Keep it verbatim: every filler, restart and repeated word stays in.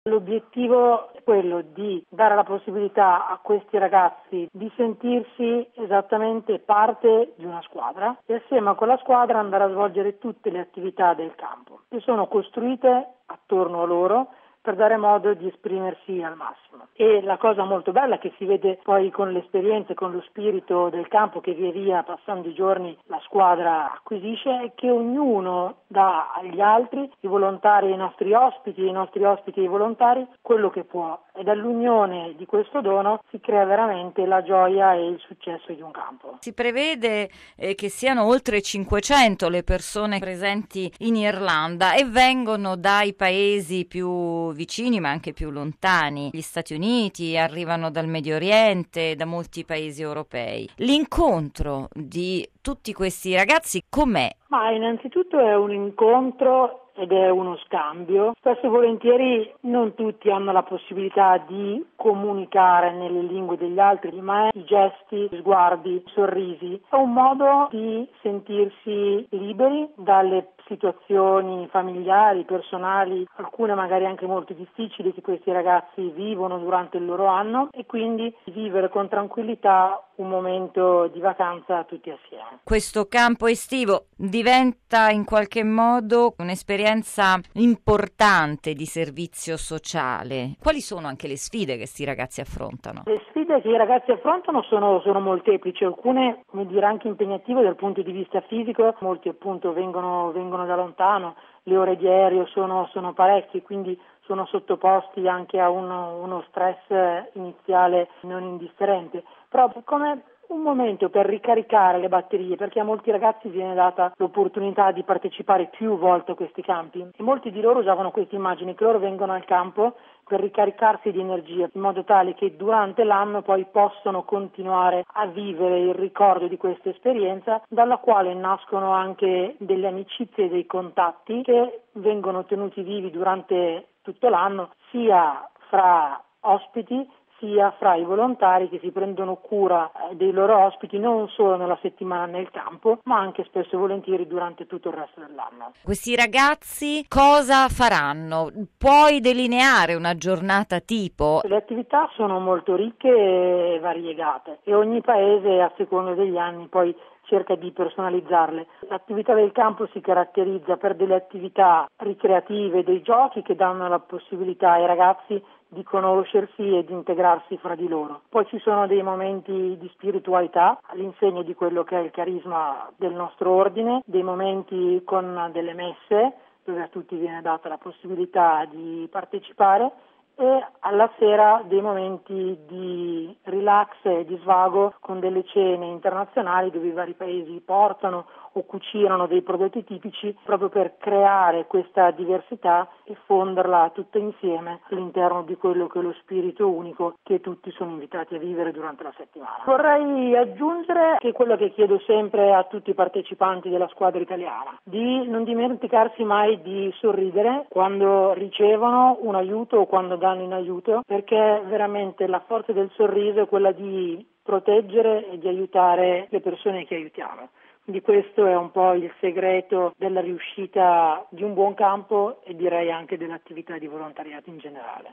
L'obiettivo è quello di dare la possibilità a questi ragazzi di sentirsi esattamente parte di una squadra e assieme a quella squadra andare a svolgere tutte le attività del campo che sono costruite attorno a loro per dare modo di esprimersi al massimo. E la cosa molto bella che si vede poi con l'esperienza e con lo spirito del campo che via via passando i giorni la squadra acquisisce è che ognuno dà agli altri, i volontari e i nostri ospiti, i nostri ospiti e i volontari, quello che può. E dall'unione di questo dono si crea veramente la gioia e il successo di un campo. Si prevede eh, che siano oltre cinquecento le persone presenti in Irlanda e vengono dai paesi più vicini ma anche più lontani. Gli Stati Uniti, arrivano dal Medio Oriente, da molti paesi europei. L'incontro di tutti questi ragazzi com'è? Ma innanzitutto è un incontro ed è uno scambio. Spesso e volentieri non tutti hanno la possibilità di comunicare nelle lingue degli altri, ma i gesti, sguardi, sorrisi. È un modo di sentirsi liberi dalle situazioni familiari, personali, alcune magari anche molto difficili che questi ragazzi vivono durante il loro anno e quindi vivere con tranquillità un momento di vacanza tutti assieme. Questo campo estivo diventa in qualche modo un'esperienza importante di servizio sociale. Quali sono anche le sfide che questi ragazzi affrontano? Le sfide che i ragazzi affrontano sono, sono molteplici, alcune come dire anche impegnative dal punto di vista fisico, molti appunto vengono, vengono da lontano, le ore di aereo sono, sono parecchie, quindi sono sottoposti anche a uno, uno stress iniziale non indifferente, però come un momento per ricaricare le batterie, perché a molti ragazzi viene data l'opportunità di partecipare più volte a questi campi e molti di loro usavano queste immagini che loro vengono al campo per ricaricarsi di energia in modo tale che durante l'anno poi possono continuare a vivere il ricordo di questa esperienza dalla quale nascono anche delle amicizie e dei contatti che vengono tenuti vivi durante tutto l'anno sia fra ospiti sia fra i volontari che si prendono cura dei loro ospiti non solo nella settimana nel campo, ma anche spesso e volentieri durante tutto il resto dell'anno. Questi ragazzi cosa faranno? Puoi delineare una giornata tipo? Le attività sono molto ricche e variegate e ogni paese a seconda degli anni poi cerca di personalizzarle. L'attività del campo si caratterizza per delle attività ricreative, dei giochi che danno la possibilità ai ragazzi di conoscersi e di integrarsi fra di loro. Poi ci sono dei momenti di spiritualità all'insegna di quello che è il carisma del nostro ordine, dei momenti con delle messe dove a tutti viene data la possibilità di partecipare e alla sera dei momenti di relax e di svago con delle cene internazionali dove i vari paesi portano o cucinano dei prodotti tipici proprio per creare questa diversità e fonderla tutta insieme all'interno di quello che è lo spirito unico che tutti sono invitati a vivere durante la settimana. Vorrei aggiungere che quello che chiedo sempre a tutti i partecipanti della squadra italiana, di non dimenticarsi mai di sorridere quando ricevono un aiuto o quando danno in aiuto, perché veramente la forza del sorriso è quella di proteggere e di aiutare le persone che aiutiamo. Quindi questo è un po' il segreto della riuscita di un buon campo e direi anche dell'attività di volontariato in generale.